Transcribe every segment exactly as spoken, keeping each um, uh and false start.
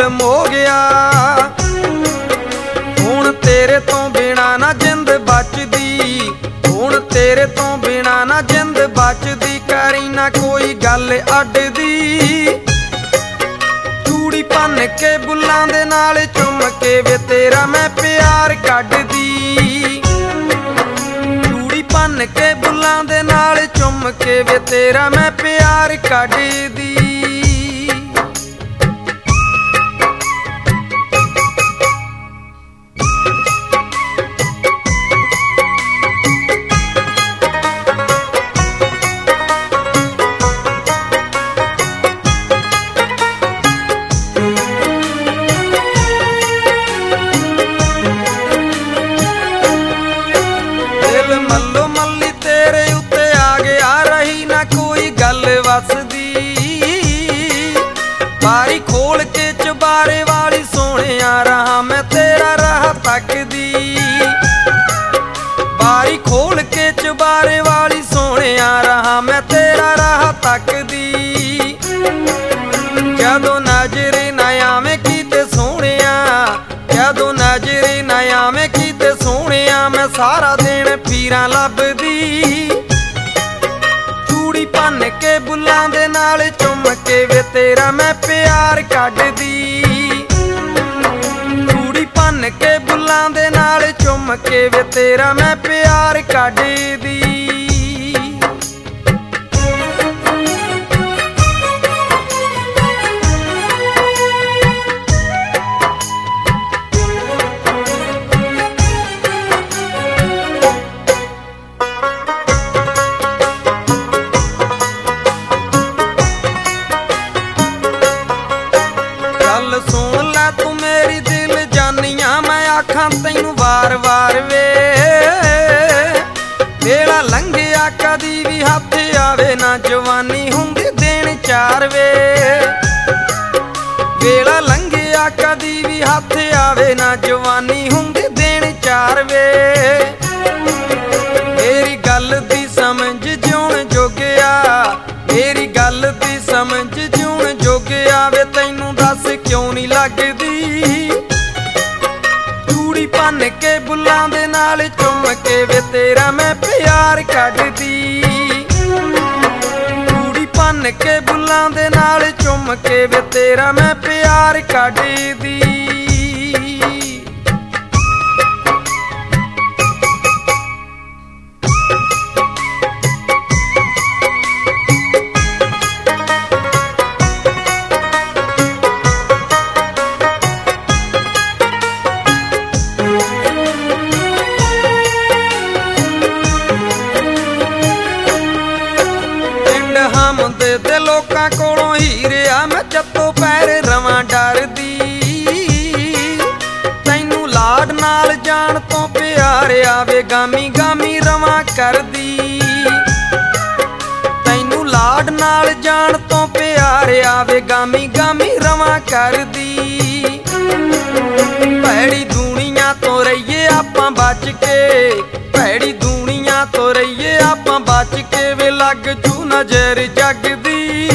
जुल्म हो गया। हुण तेरे तो बिना ना जिंद बचदी, हुण तेरे तो बिना ना जिंद बचदी। करी ना कोई गल अड्डदी, चूड़ी भन के बुल्लां दे नाल चुम के वे तेरा मैं प्यार कड्डदी। चूड़ी भन के बुल्लां दे नाल चुम के वे तेरा मैं प्यार कड्डदी। मल्लो मल्ली तेरे उत्ते आ गया, रही ना कोई गल वसदी। बारी खोल के चुबारे वाली सोहणिया रहा मैं तेरा राह तकदी। बारी खोल के चुबारे वाली सोहणिया रहा मैं तेरा राह तकदी। जदों नजरे ना आवे कीते सोहणिया, जदों नजरे ना आवे कीते सोहणिया, मैं सारा दिन फीरां लभदी। चूड़ी भन के बुल्लां दे नाल चुम के वे तेरा मैं प्यार कड्डदी। चूड़ी भन के बुल्लां दे नाल चुम के वे तेरा मैं प्यार कड्डदी। सुन लै तू मेरी दिल जानिया, मैं आखां तैनू वार वार वे। वेला लंघिया कदी भी हथ आवे ना, जवानी हुंदी दिन चार वे। वेला लंघिया कदी भी हथ आवे ना, जवानी हुंदी दिन चार वे। मेरी गल दी समझ जिउण जोगिया, मेरी गल दी समझ जिउण जोगिया वे। तैनू दस क्यों नहीं लगदी, चूड़ी भन के बुल्लां दे नाल चुम के वे तेरा मैं प्यार कड्डदी। चूड़ी भन के बुल्लां दे नाल चुम के वे तेरा मैं प्यार कड्डदी। दे लोकां कोलों हीरिया मैं जत्तों पैर रवां डरदी। तैनू लाड नाल जान तो प्यारिया वे गामी गामी रवां करदी। तैनू लाड नाल जान तो प्यारिया वे गामी गामी रवां करदी। भैड़ी दुनिया तो रहिए आपां बच के, भैड़ी दुनिया तो रहिए आपां बच के वे लग जू नजर जगदी।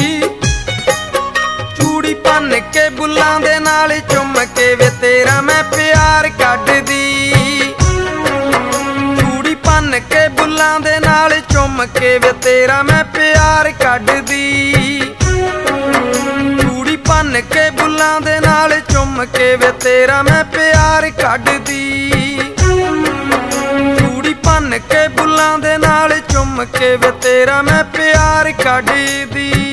चूड़ी भन के बुल्लां दे नाल चुम के वे तेरा मैं प्यार कड्डदी। चूड़ी भन के बुल्लां दे नाल चुम के वे तेरा मैं प्यार कड्डदी। चूड़ी भन के बुल्लां दे नाल चुम के वे तेरा मैं प्यार कड्डदी। चूड़ी भन के बुल्लां दे नाल चुम के वे तेरा मैं प्यार कड्डदी।